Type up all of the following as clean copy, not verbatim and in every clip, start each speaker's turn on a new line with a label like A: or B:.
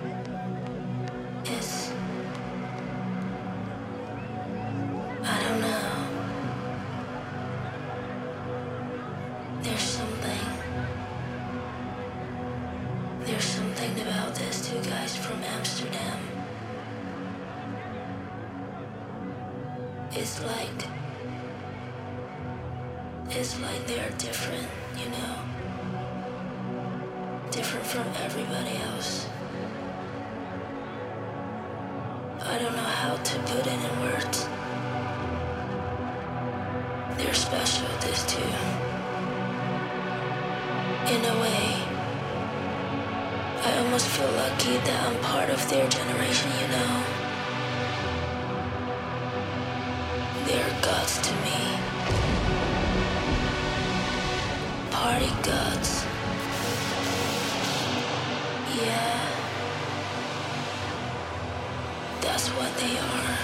A: It's, I don't know. There's something about these two guys from Amsterdam. It's like they're different, you know? Different from everybody else. I don't know how to put it in words. They're special, these two. In a way, I almost feel lucky that I'm part of their generation, you know? They're gods to me. Party gods. Yeah. That's what they are.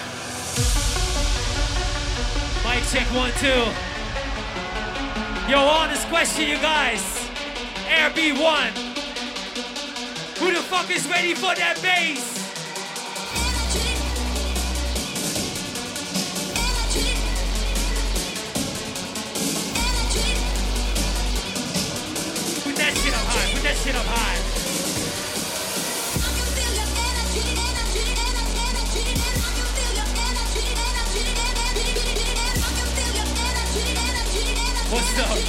B: Mic check 1, 2. Yo, honest question, you guys. Air B1. Who the fuck is ready for that bass? Put that shit up high. Put that shit up high. What's up?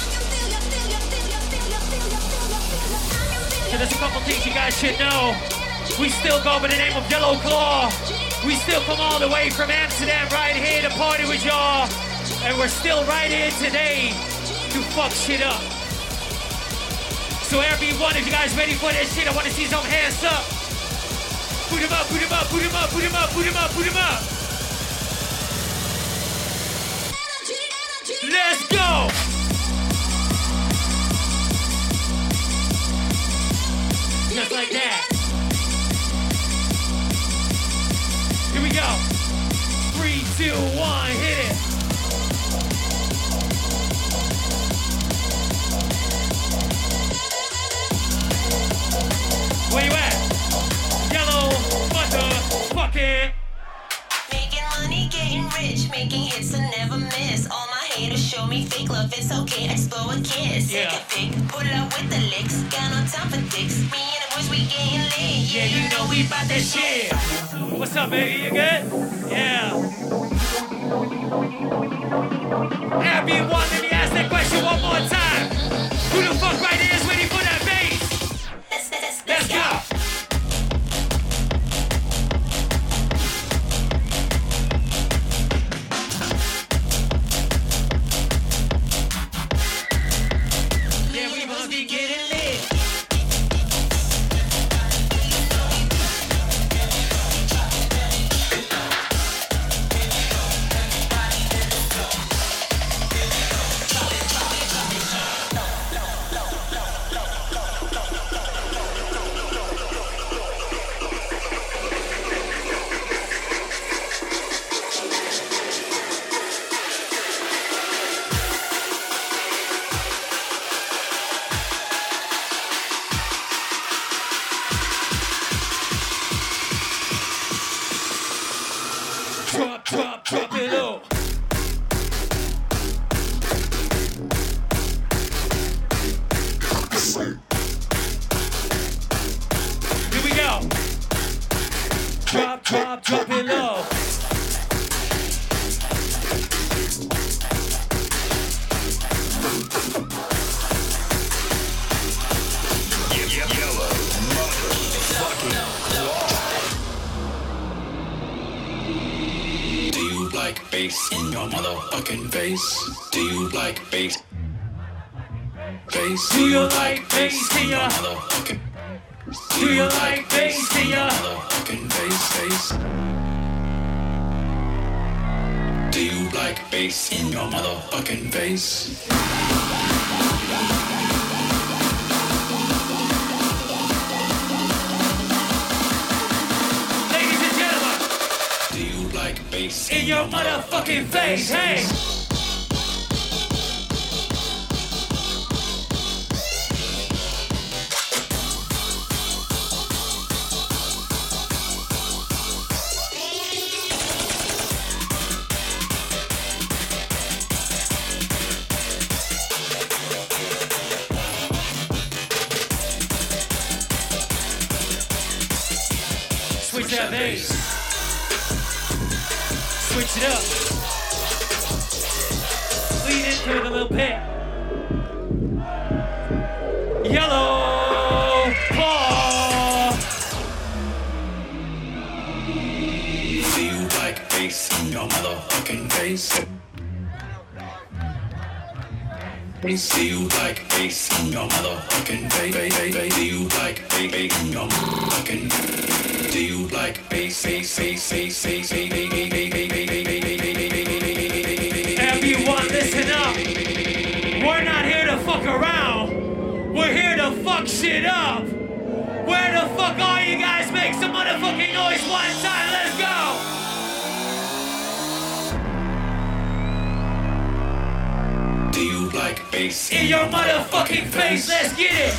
B: So there's a couple things you guys should know. We still go by the name of Yellow Claw. We still come all the way from Amsterdam right here to party with y'all. And we're still right here today to fuck shit up. So everyone, if you guys ready for this shit, I want to see some hands up. Put them up, put them up, put them up, put them up, put them up, put them up. Let's go! Just like that. Here we go. 3, 2, 1, hit it. Where you at? Yellow motherfucking.
C: Making money, getting rich, making hits and never miss. All my haters show me fake love, it's okay, explore a kiss.
B: Yeah.
C: Take a pic, pull up with the licks, got no time for dicks. Me and the boys, we getting lit.
B: Yeah, you know we bout that shit. What's up, baby? You good? Yeah. Everyone, let me ask that question one more time. Who the fuck right here is ready for that bass? Let's go. Yeah, we must be getting lit. Drop it low. Here we go. Drop it low.
D: Bass in your motherfucking face? Do you like bass? Bass?
B: Do you like bass in your
D: motherfucking?
B: Do you like bass in your
D: motherfucking bass? Do you like bass in your motherfucking face? Bass
B: in your motherfucking face, hey! switch that bass. Switch it up. Lean into it a little bit. Yellow Claw.
D: Do you like bass in your motherfucking face? Do you like bass in your motherfucking face? Do you like bass in your motherfucking? Do you like bass?
B: Everyone, listen up. We're not here to fuck around. We're here to fuck shit up. Where the fuck are you guys? Make some motherfucking noise one time. Let's go.
D: Do you like bass
B: In your motherfucking face, let's get it.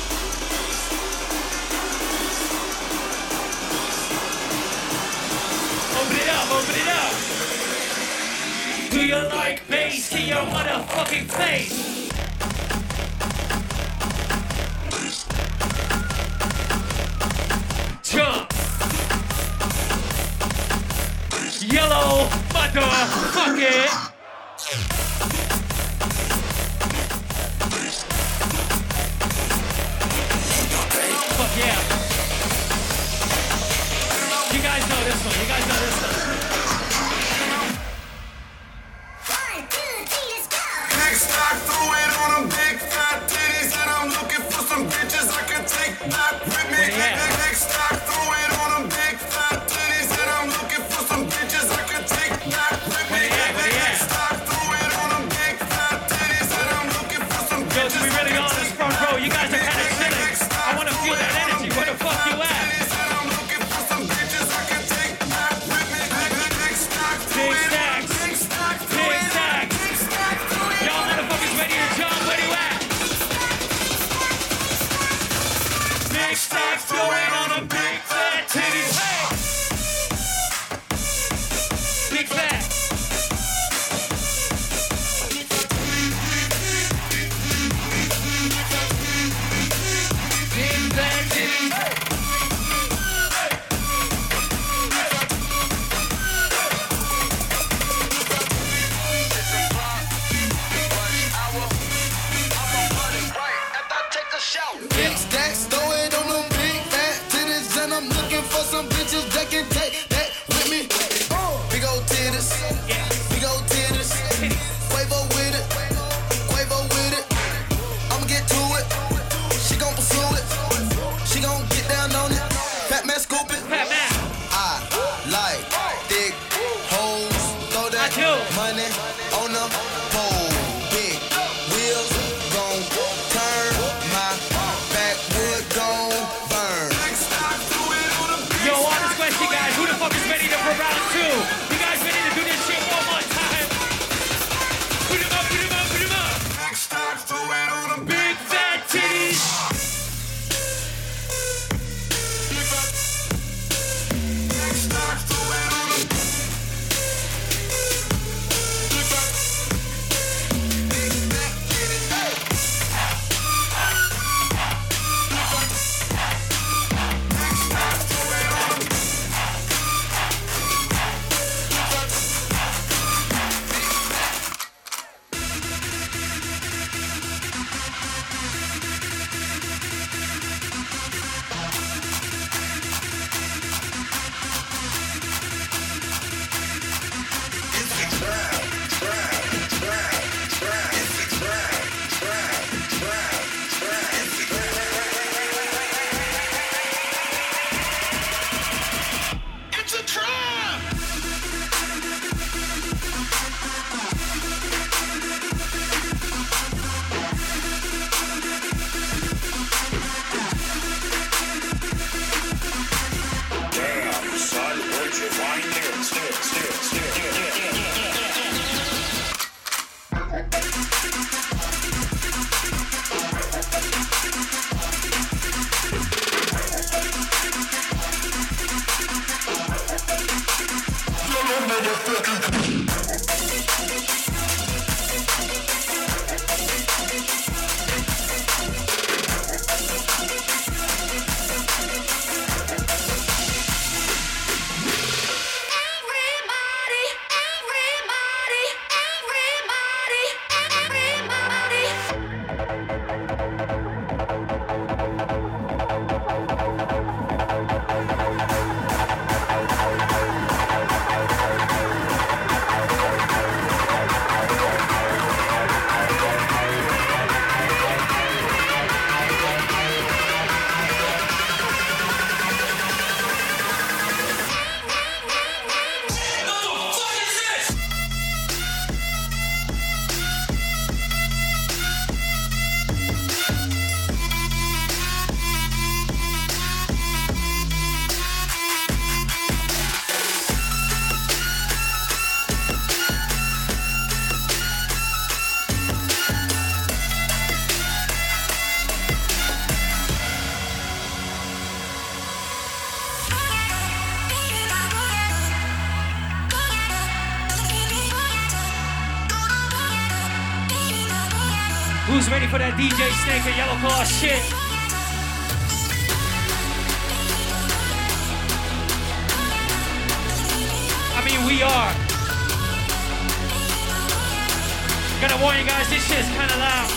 B: Open it up, open it up. Do you like bass in your motherfucking face? Jump. Yellow motherfucking. Fuck yeah. You guys know this one. You guys know this one.
E: Next I throw it on them big fat titties, and I'm looking for some bitches I can take back with me. Next I throw it on them big fat titties, and I'm looking for some bitches I can take back with me. Next I throw it on them big fat titties, and I'm looking for some
B: Yo,
E: bitches
B: to be really honest, front row, you guys are kind of chilling. I want to feel that energy. Where the fuck you at?
E: and I'm looking for some bitches I can take back with me. Next I throw
B: Big
E: it on
B: stacks.
E: big stack, throw
B: Big
E: it on
B: stacks.
E: big stack, throw it
B: Y'all motherfuckers ready to jump? Where you at? Big stacks going on a big fat titties. Hey! Big fat. Big fat titties.
E: Big stacks, throw it on them big fat
B: Who's ready for that DJ Snake and Yellow Claw shit? I mean, we are. Gotta warn you guys, this shit's kinda loud.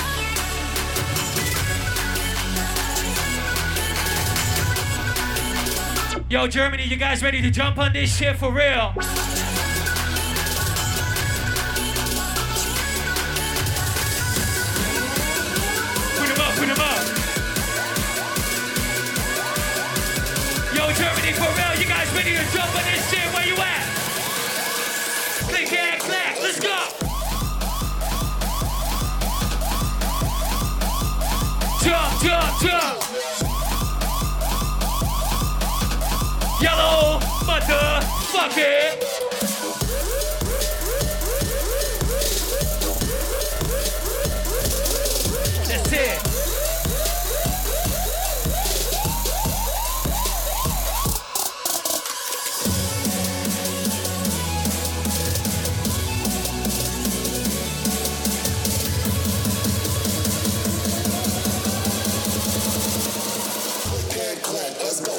B: Yo, Germany, you guys ready to jump on this shit for real? Put 'em up. Yo, Germany, for real, you guys ready to jump on this shit? Where you at? Click, clack, let's go. Jump. Yellow motherfucker. That's it.
E: Let's go.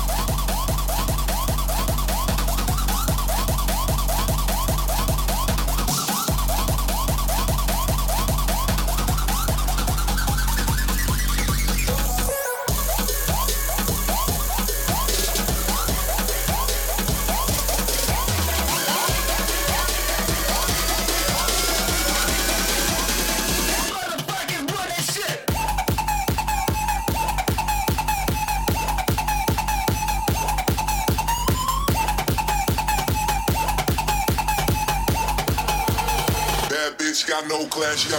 E: She got no class, she got...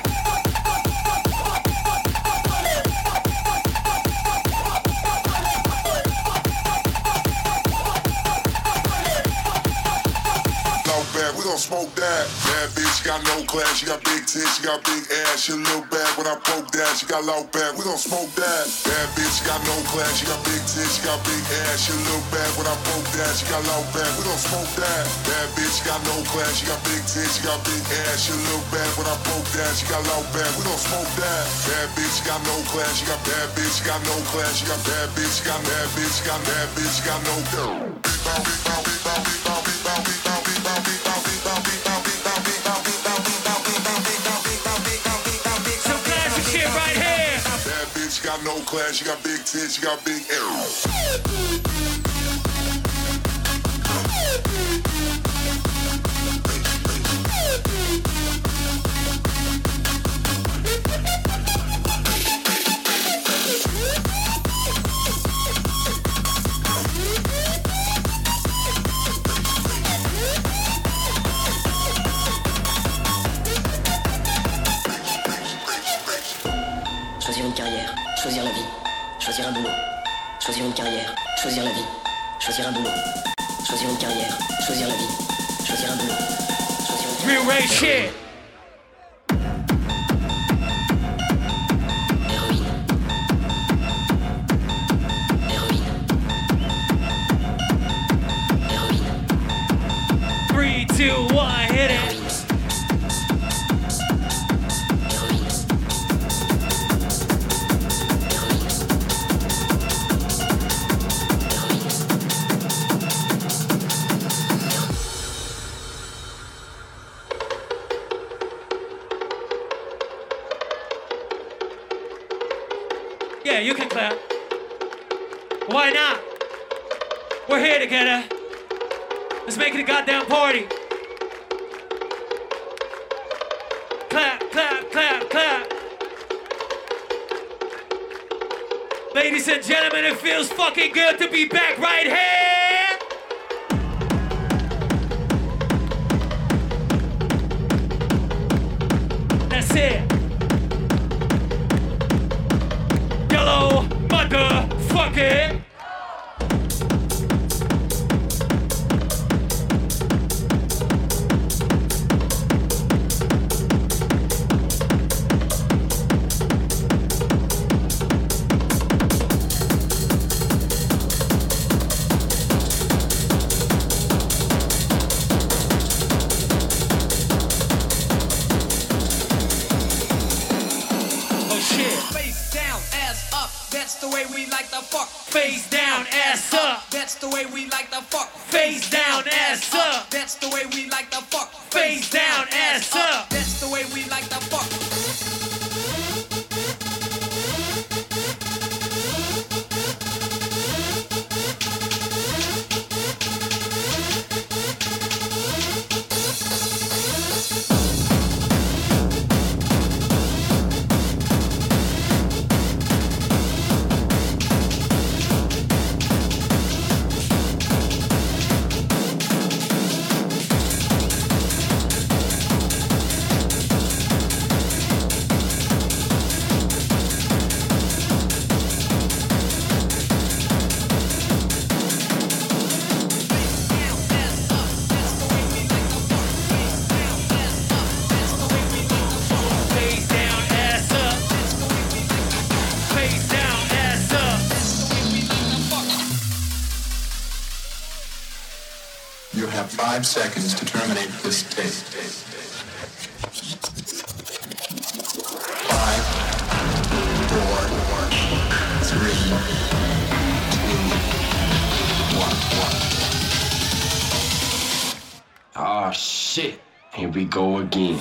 E: We gon' smoke that. Bad bitch, she got no class. She got big tits, she got big ass. She a little bad when I poke that. She got loud bad. We gon' smoke that. Bad bitch, she got no class. She got big tits, she got big ass. She a little bad when I poke that. She got loud bad. We gon' smoke that. Bad bitch, she got no class. She got big tits, she got big ass. She a little bad when I poke that. She got loud bad. We gon' smoke that. Bad bitch, she got no class. She got bad bitch, she got no class. She got bad bitch, she got bad bitch, she got bad bitch, she got no class. She got no class, she got big tits, she got big arrows.
F: Choisir une carrière, choisir la vie, choisir un boulot. Choisir une carrière, choisir la vie, choisir un boulot. Choisir une carrière, choisir la vie, choisir un boulot. Choisir une
B: Real Ray shit.
F: Héroïne.
B: 3, 2, 1, hit it. Yeah, you can clap. Why not? We're here together. Let's make it a goddamn party. Clap, clap, clap, clap. Ladies and gentlemen, it feels fucking good to be back right here. That's it. Yellow motherfucker.
G: way we like to fuck.
B: Face down, ass up.
G: That's the way we like to fuck.
B: Face down, ass up.
G: That's the way we like to fuck.
B: Face down, ass up.
G: That's the way we like to fuck.
H: You have 5 seconds to terminate this tape. 5, 4, 3, 2, 1.
I: Ah, shit. Here we go again.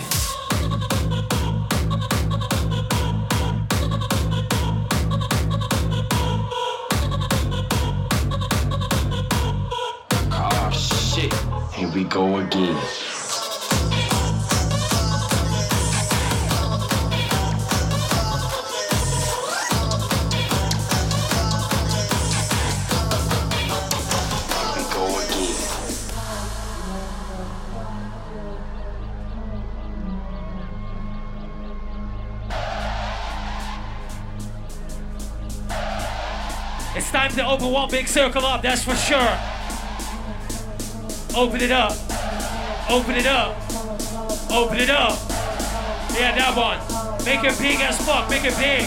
I: Ah, shit. Here we go again.
B: It's time to open one big circle up, that's for sure. Open it up. Open it up. Open it up. Yeah, that one. Make it big as fuck. Make it big.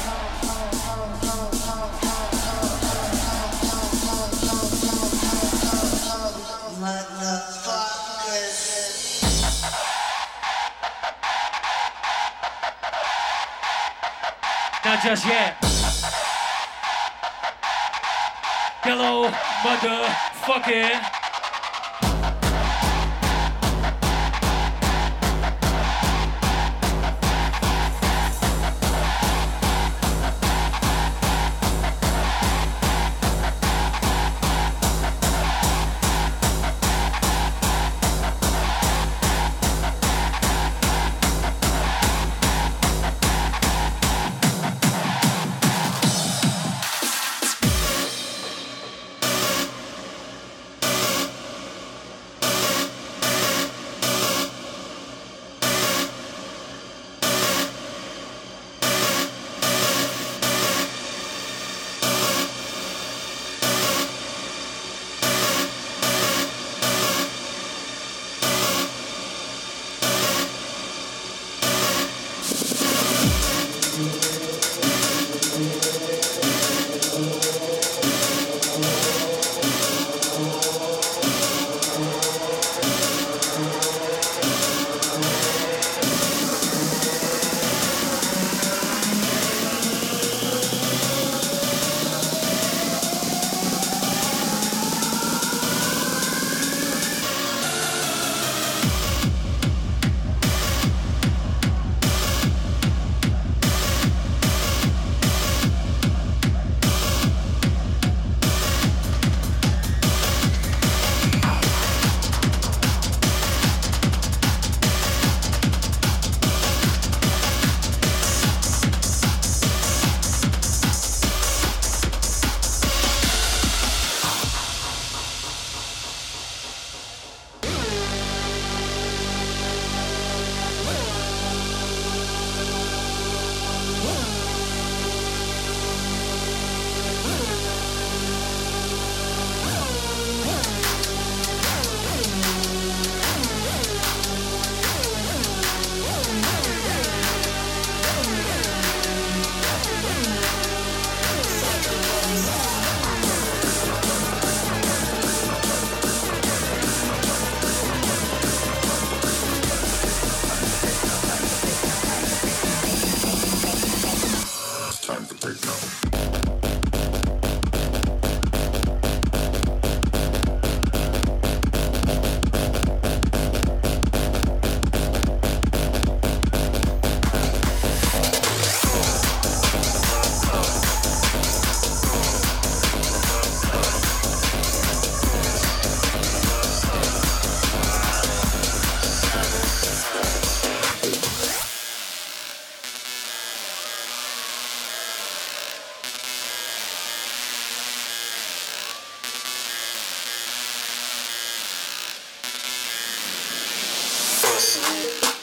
B: Not just yet. Hello, motherfucker.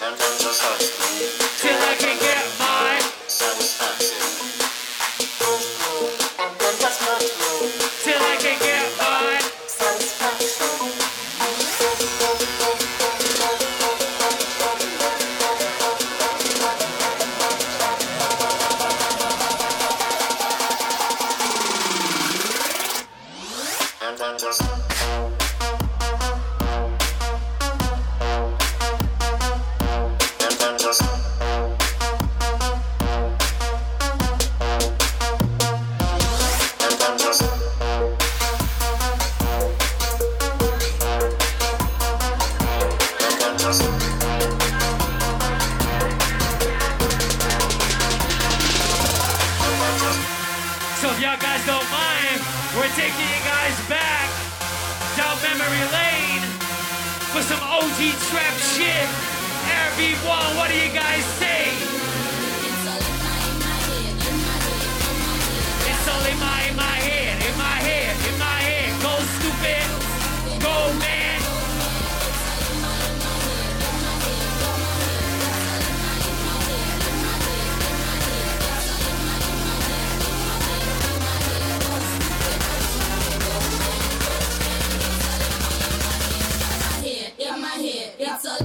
B: till I can get my till I can get my So if y'all guys don't mind, we're taking you guys back down memory lane for some OG trap shit. RB1, what do you guys say? It's all in my head, in my head, in my head. Go stupid, go man.
A: It's a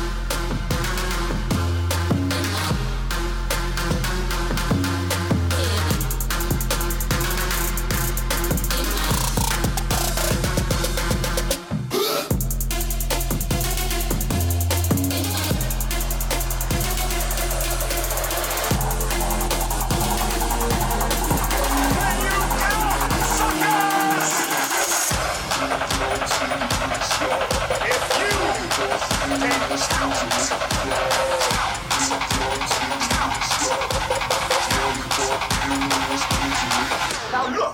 E: Now look.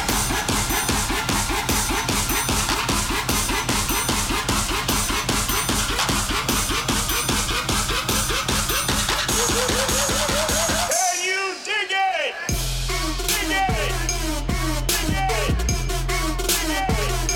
E: Can you dig it? Dig it. Dig it. Dig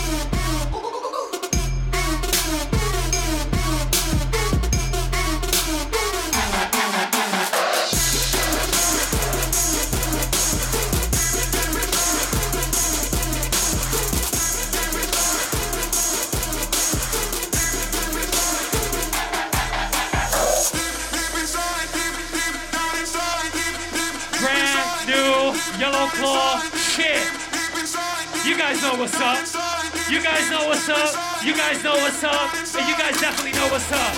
B: Brand new Yellow Claw shit. You guys know what's up. You guys know what's up. You guys know what's up. And you guys definitely know what's up.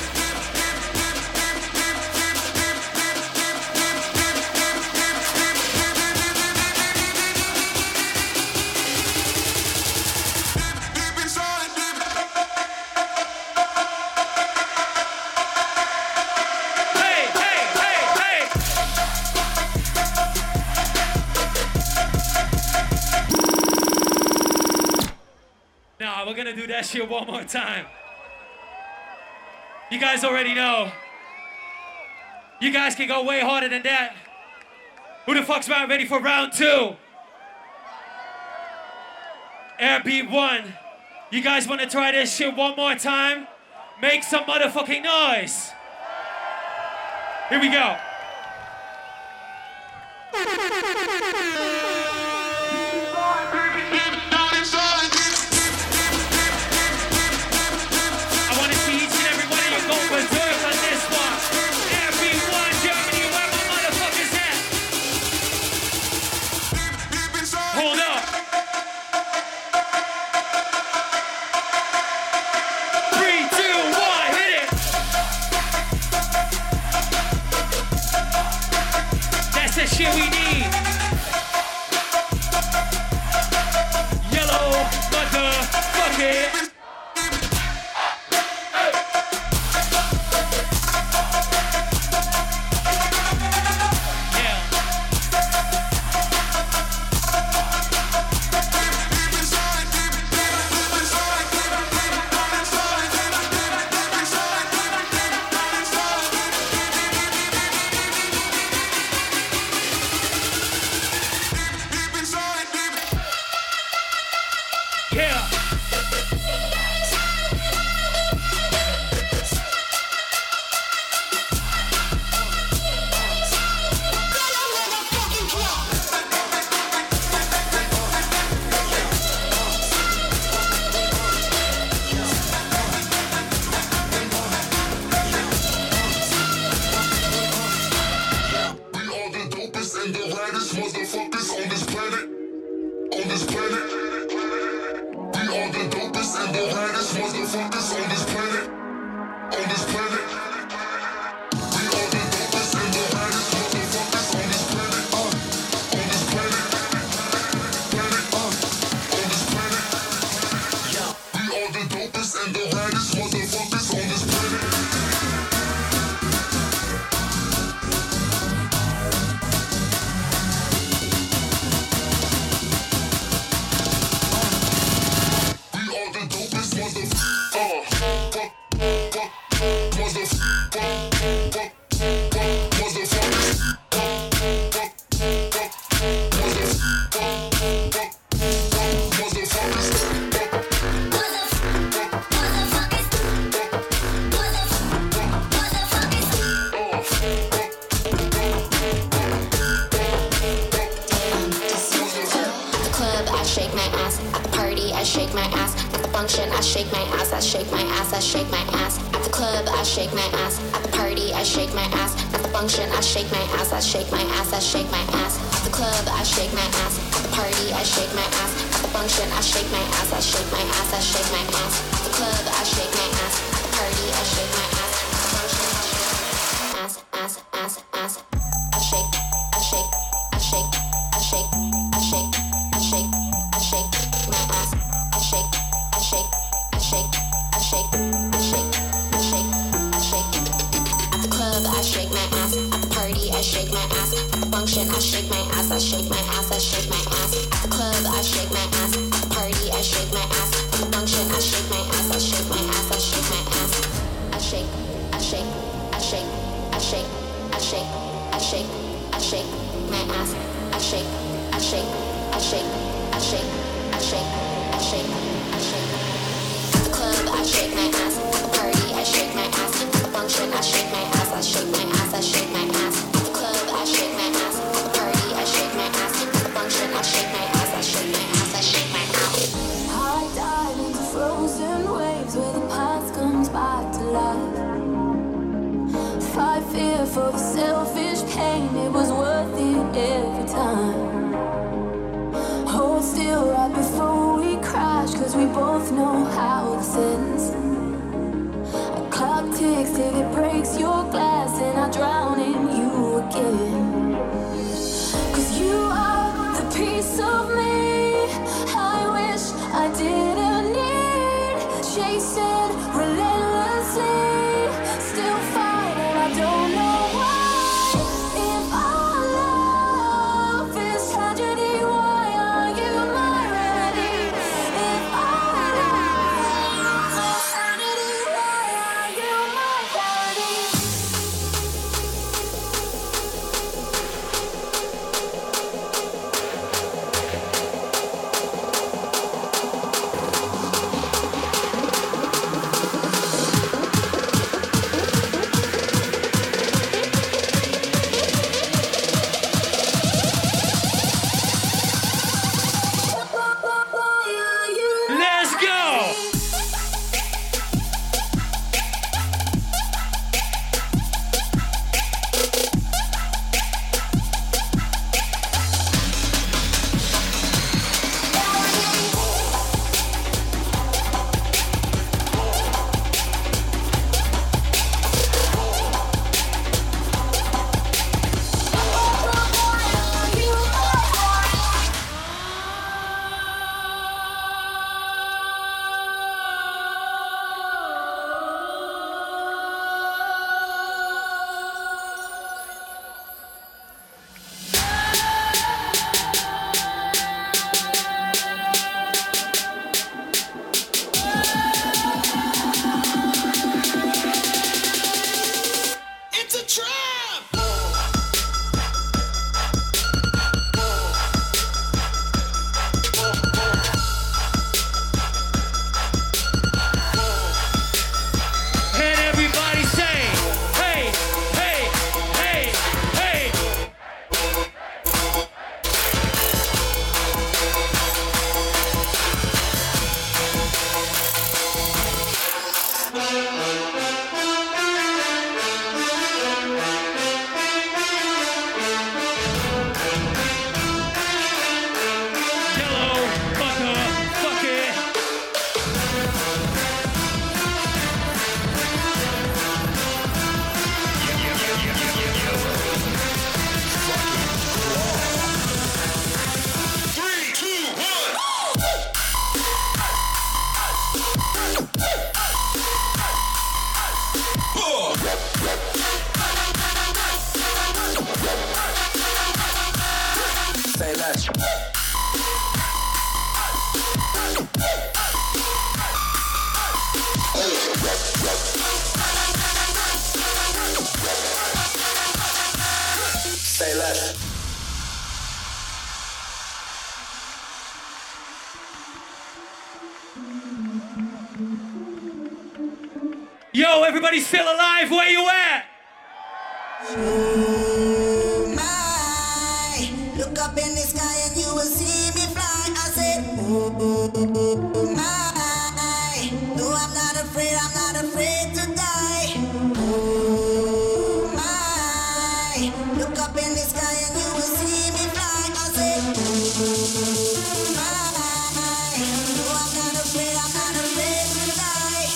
B: Hey, hey, hey, hey. Nah, we're gonna do that shit one more time. You guys already know. You guys can go way harder than that. Who the fuck's about ready for round two? Airbeat 1. You guys wanna try this shit one more time? Make some motherfucking noise. Here we go. I want to see each and every one of you go berserk on this one. Everyone, Germany, where my motherfuckers at? Hold up. 3, 2, 1, hit it. That's the shit we need.
E: motherfuckers on this planet. On this planet. We are the dopest and the baddest motherfuckers on this planet. On this planet. Planet. On this planet. We are the dopest and the baddest motherfuckers on this planet.
B: Yo, everybody still alive? Where you at?
J: My, look up in the sky and you will see me fly. I said, my, no, I'm not afraid to die. My, look up in the sky and you will see me fly. I said, my, no, I'm not afraid to die.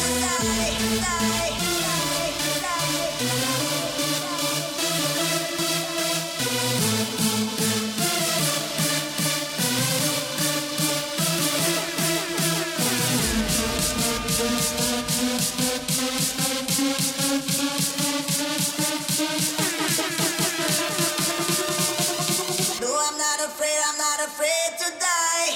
J: No, I'm not afraid to die.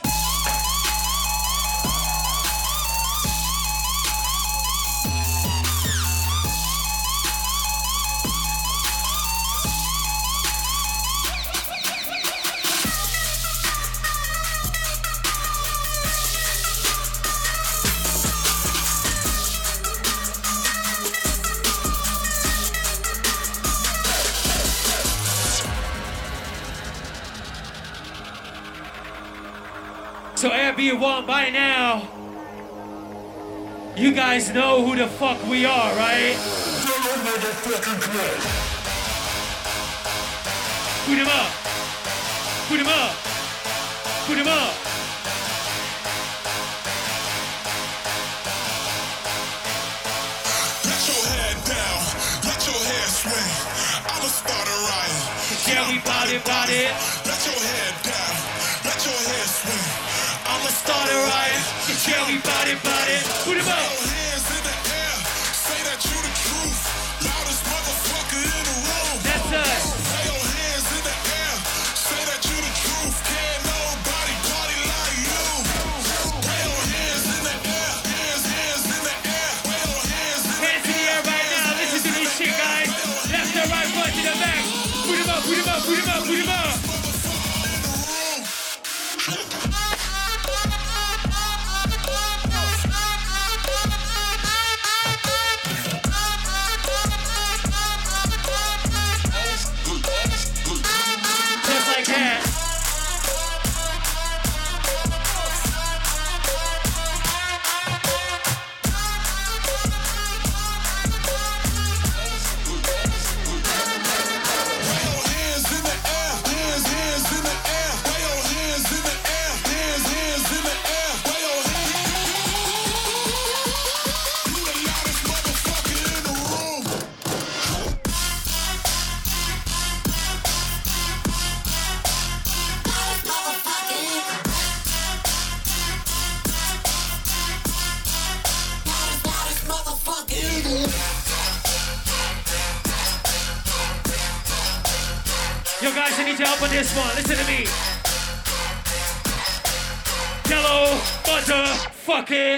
B: So everyone, by now, you guys know who the fuck we are, right? Put him up. Put him up. Put him up.
E: Let your head down, let your hair swing. I'ma start a riot.
B: Yeah, we bout it.
E: Let your head down, let your hair swing. I'ma
B: Start a riot. Yeah, we bout it. Put him up.
E: your hands in the air. Say that you the truth. Loudest motherfucker in the room.
B: That's us.
E: Lay your hands in the air. Say that you the truth. Can't nobody party like you. Lay your hands in the air. Hands in the air. Lay your hands in the
B: Hands in the air right now. Listen to this shit, guys. Left to right, front to the back. Put him up. Just like that. Yo, guys, I need your help on this one. Listen to me. Yellow motherfucker.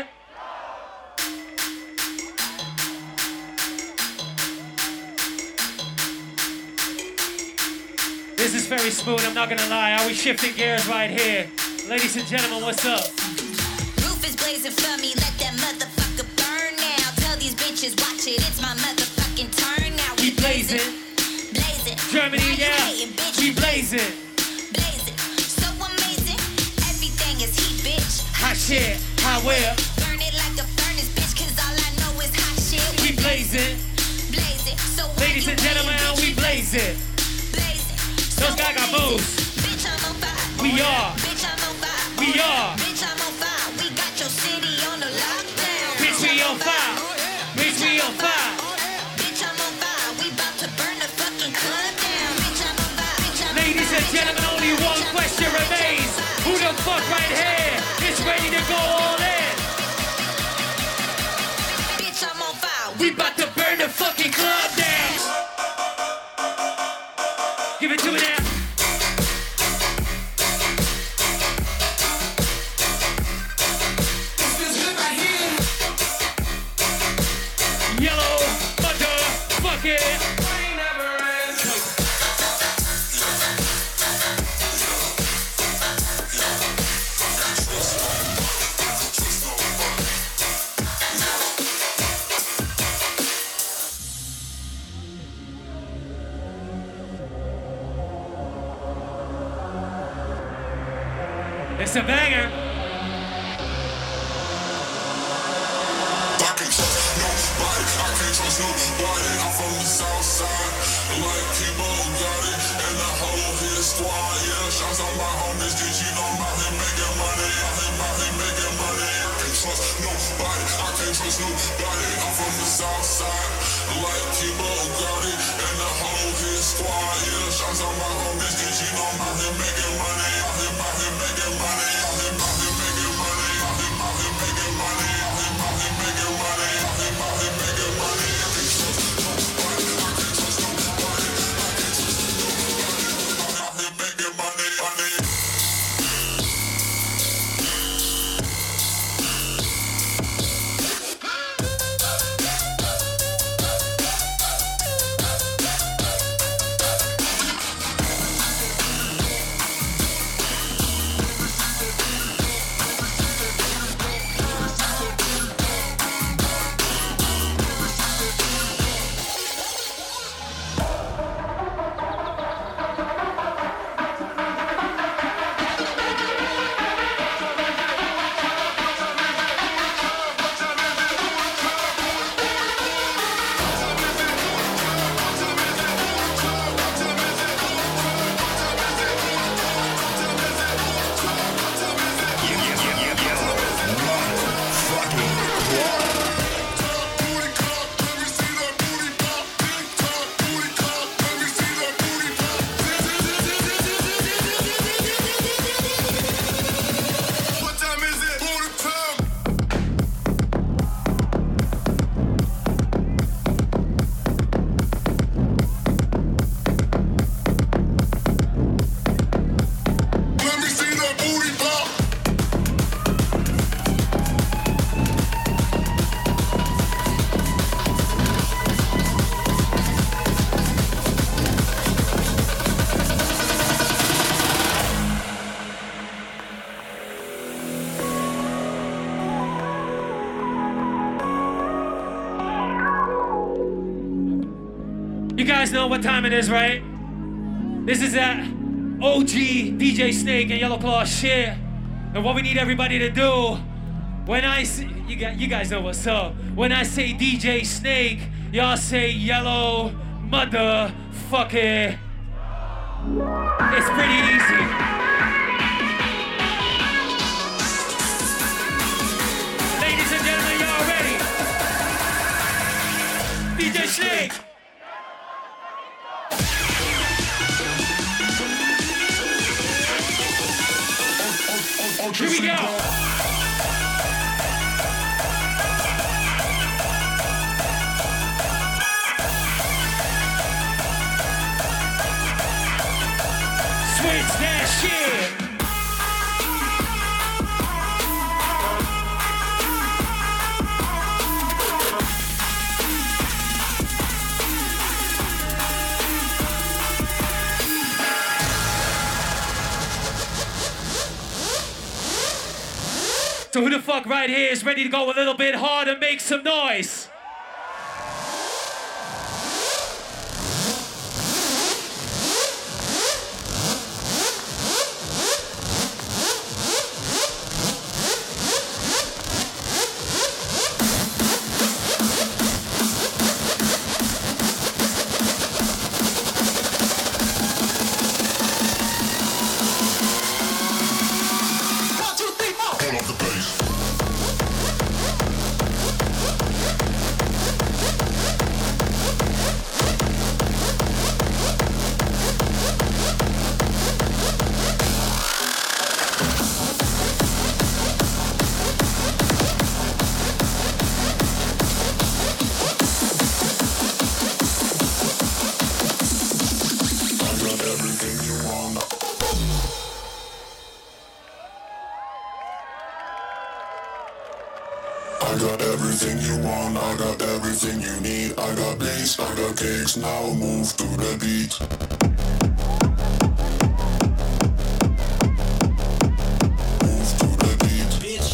B: This is very smooth, I'm not gonna lie. Are we shifting gears right here? Ladies and gentlemen, what's up?
C: Roof is blazing for me, let that motherfucker burn now. Tell these bitches, watch it, it's my motherfucking turn now.
B: We blazing.
C: Blazing.
B: Germany,
C: Now you
B: yeah.
C: hating, bitch.
B: We blazing.
C: Blazing. So amazing. Everything is heat, bitch.
B: Hot shit, hot whip.
C: Burn it like a furnace, bitch, cause all I know is hot shit.
B: We blazing.
C: Blazing. So why
B: Ladies
C: you
B: and gentlemen,
C: hating, bitch?
B: we blazing.
C: Blazing.
B: Those guys got moves.
C: Bitch, I'm on fire.
B: We are.
C: Bitch, I'm on fire.
B: We are.
C: Bitch, I'm on fire. We got your city on the lockdown.
B: Bitch, we on fire. Bitch, we on fire.
C: Bitch, I'm on fire. We about to burn the fucking club down. Bitch, I'm on fire. Bitch, I'm on
B: Ladies and gentlemen, only one question remains. Who the fuck right here is ready to go all in?
C: Bitch, I'm on fire.
B: We about to burn the fucking club down. Give it to me now. Yellow motherfucker. It's a banger. You guys know what time it is, right? This is that OG DJ Snake and Yellow Claw shit. And what we need everybody to do, when I say, you guys know what's up. When I say DJ Snake, y'all say Yellow motherfucker. It's pretty easy. Ladies and gentlemen, y'all ready? DJ Snake. Here we go. Switch that shit. So who the fuck right here is ready to go a little bit hard and make some noise?
E: I got everything you want, I got everything you need. I got bass, I got cakes, now move to the beat. Move to the beat, bitch.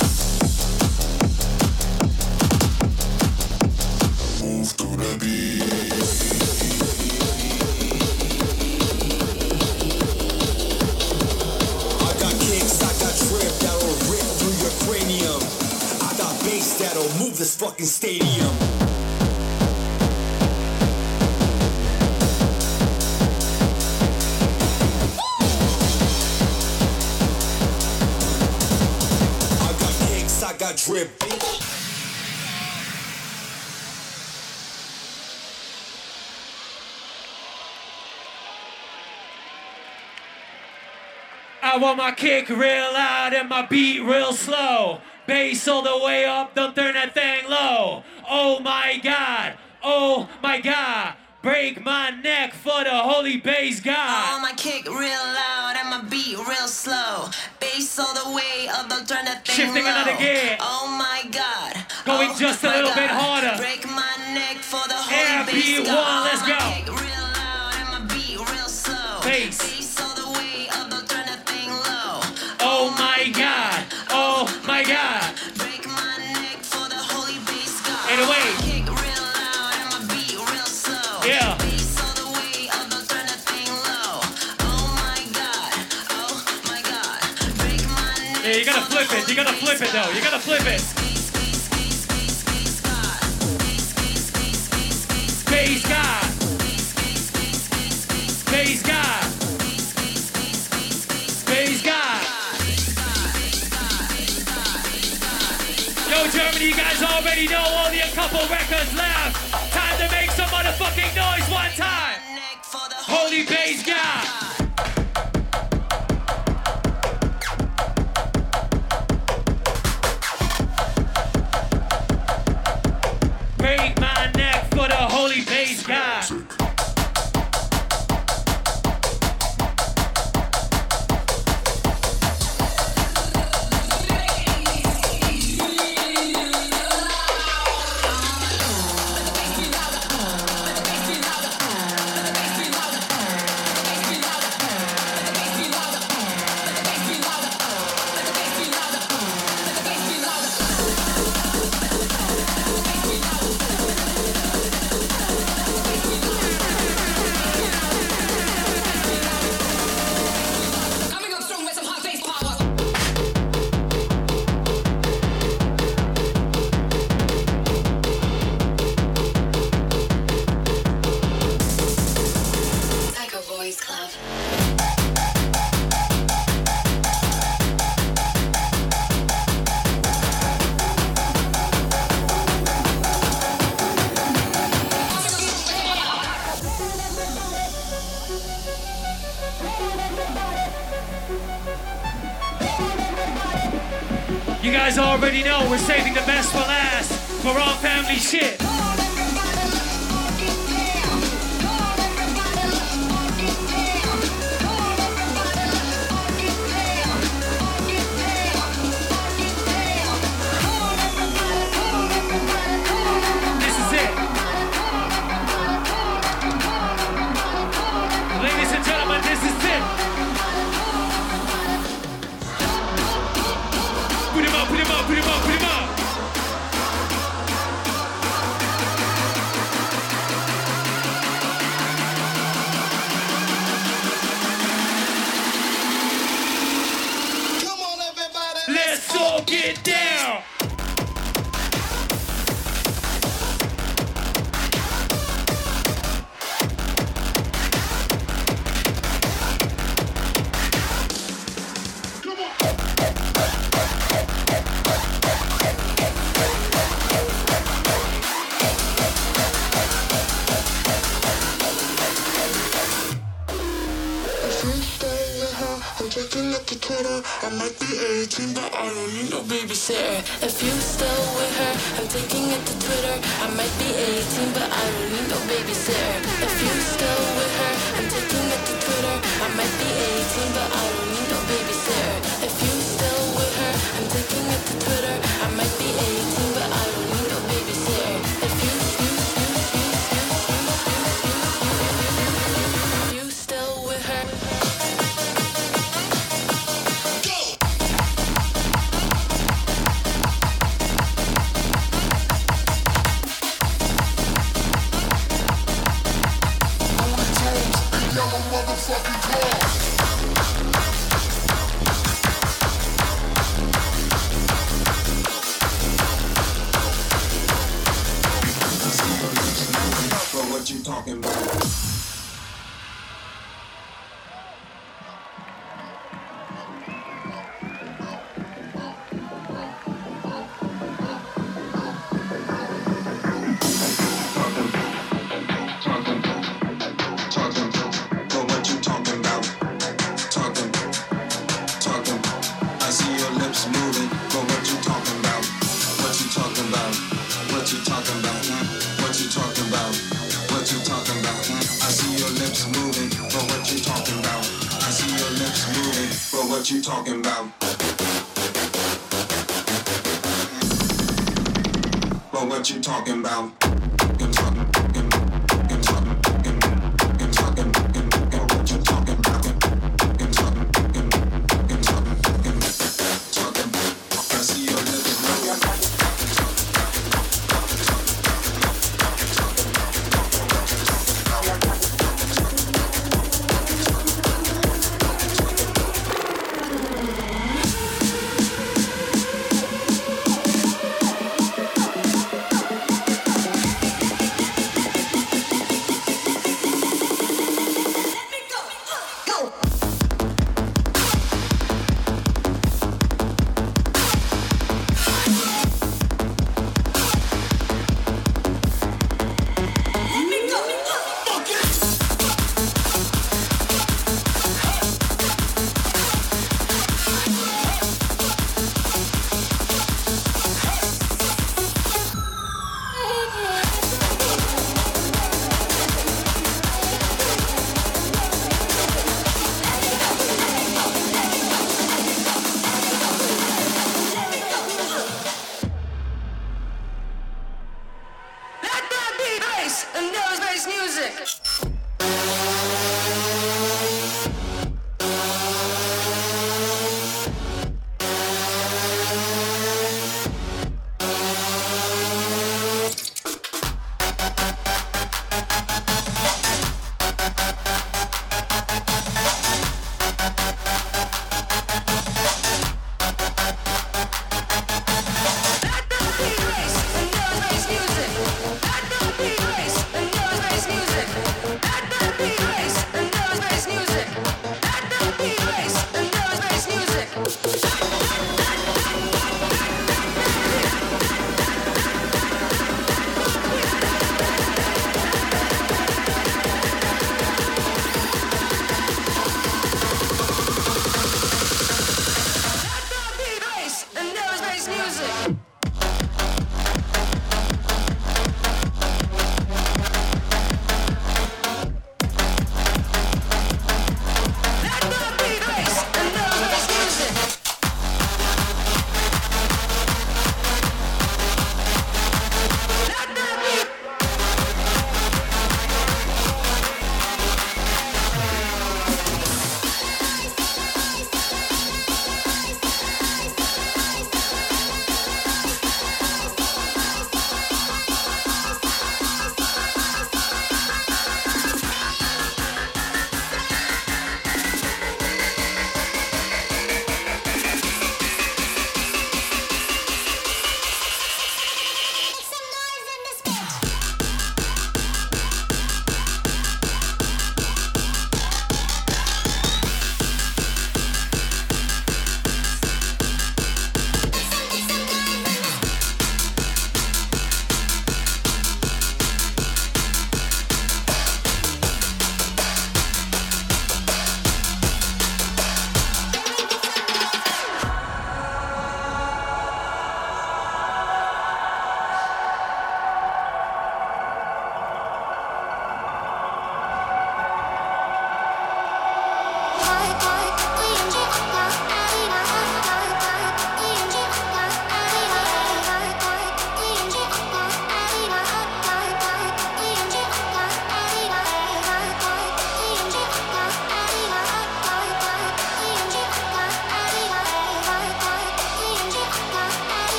E: Move to the beat. I got kicks, I got
K: battle, move this fucking stadium. I got kicks, I got drip, bitch.
B: I want my kick real loud and my beat real slow. Bass all the way up, don't turn that thing low. Oh my God, oh my God. Break my neck for the holy bass God.
C: I want my kick real loud and my beat real slow. Bass all the way up, don't turn that thing
B: Shifting
C: low.
B: another gear.
C: Oh my God.
B: Going just a little bit harder.
C: Break my neck for the holy bass
B: beat
C: God.
B: one, let's
C: I want
B: go.
C: my kick real loud and my beat real slow.
B: Bass.
C: Bass all the way up, don't turn that thing low.
B: Oh my God, oh my God.
C: Break my neck for the holy bass God.
B: Ain't away.
C: Kick real loud and my beat real slow.
B: Yeah.
C: Bass all the way up, don't turn that thing low. Oh my God, oh my God. Break my neck.
B: Yeah, you gotta flip it, you gotta flip it though, you gotta flip it. Bass God. Bass God. Bass God. Yo, Germany, you guys already know only a couple records left. Time to make some motherfucking noise one time. Holy bass God. Break my neck for the holy bass God.
A: Psycho Boys Club.
B: You guys already know we're saving the best for last for all family shit. This is it. Ladies and gentlemen, this is it. Put him up, put him up, put him up, put him up.
E: Come on, everybody.
B: Let's all get down.
E: If you stay with her, I'm taking up to Twitter. I might be 18, but I don't need no babysitter.
A: If you still with her, I'm taking it to Twitter. I might be 18, but I don't need no babysitter. If you still with her, I'm taking it to Twitter. I might be 18, but I don't need no babysitter. If you still with her, I'm taking it to Twitter. I might be 18, but I don't need no babysitter. If you still with her.
E: I wanna change, you know I'm moving, but what you talking about? What you talking about? What you talking about? What you talking about? What you talking about? I see your lips moving, but what you talking about? I see your lips moving, but what you talking about? But what you talking about?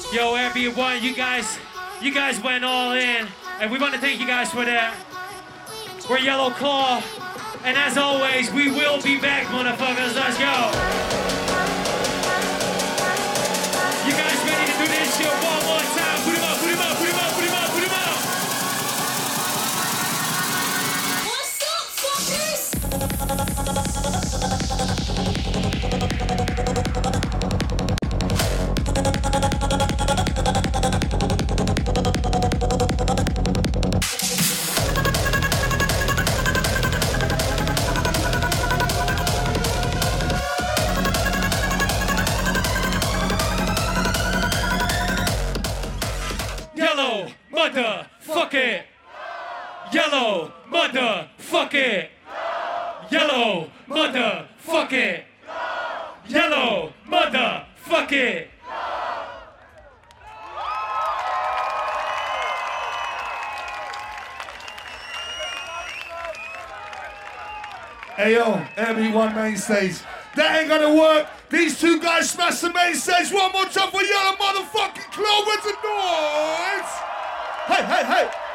B: Yo, Airbnb, you guys went all in, and we want to thank you guys for that. We're Yellow Claw, and as always, we will be back, motherfuckers. Let's go. You guys ready to do this shit one more time? Put him up, put him up, put him up, put him up, put him up.
J: What's up, fuckers?
B: Yellow, motherfuck it. Yellow, motherfuck it. Yellow, motherfuck it. Yellow, motherfuck it.
L: Hey yo, everyone main stage. That ain't gonna work. These two guys smash the main stage. One more time for Yellow motherfucking Claw with the noise. Hey, hey, hey.